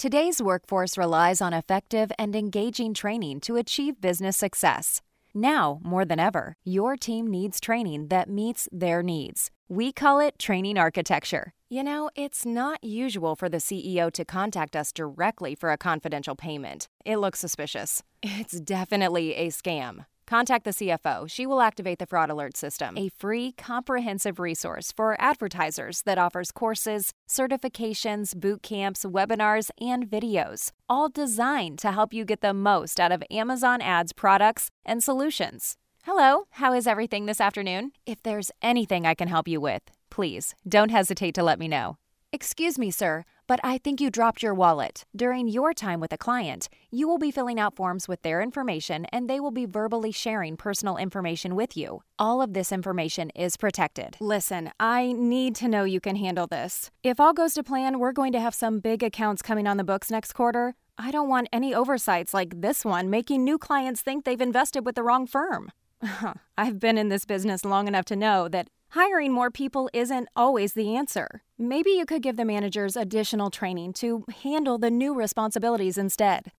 Today's workforce relies on effective and engaging training to achieve business success. Now, more than ever, your team needs training that meets their needs. We call it training architecture. You know, it's not usual for the CEO to contact us directly for a confidential payment. It looks suspicious. It's definitely a scam. Contact the CFO. She will activate the fraud alert system, a free, comprehensive resource for advertisers that offers courses, certifications, boot camps, webinars, and videos, all designed to help you get the most out of Amazon Ads products and solutions. Hello, how is everything this afternoon? If there's anything I can help you with, please don't hesitate to let me know. Excuse me, sir, but I think you dropped your wallet. During your time with a client, you will be filling out forms with their information and they will be verbally sharing personal information with you. All of this information is protected. Listen, I need to know you can handle this. If all goes to plan, we're going to have some big accounts coming on the books next quarter. I don't want any oversights like this one making new clients think they've invested with the wrong firm. I've been in this business long enough to know that hiring more people isn't always the answer. Maybe you could give the managers additional training to handle the new responsibilities instead.